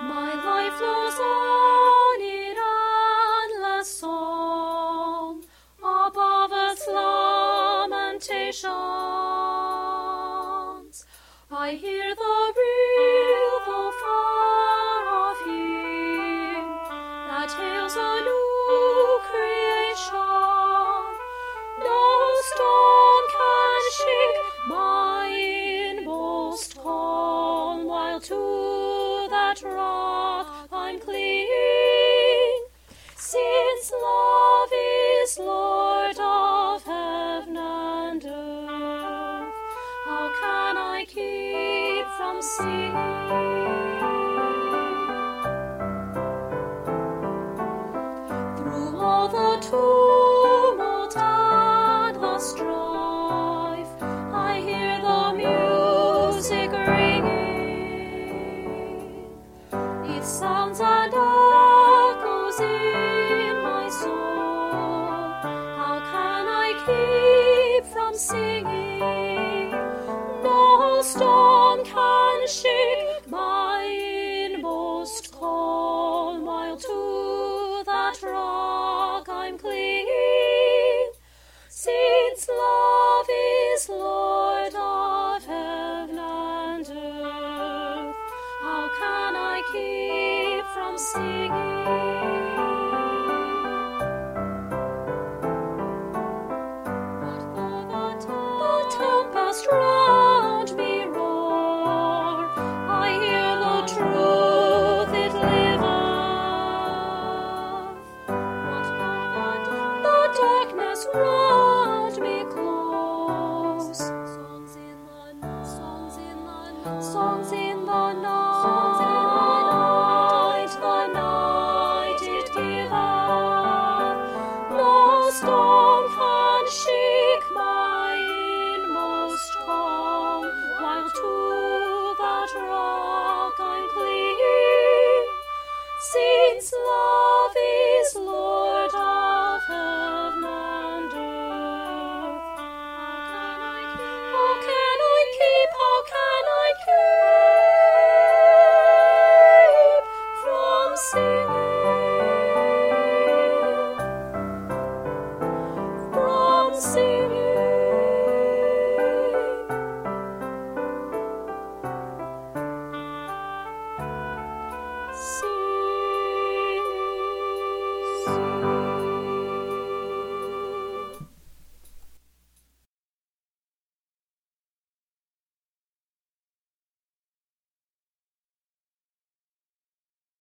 My life flows on in endless song above its lamentations. I hear the river far off him that hails a new creation. No storm can shake my inmost calm, while to that rock I'm clinging. Since love is Lord of heaven and earth, how can I keep from singing? Through all the tumult and the strife, I hear the music ringing. It sounds and echoes in my soul. How can I keep from singing? No storm can shake my inmost calm, while to that rock I'm clinging. Since love is Lord of heaven and earth, how can I keep from singing?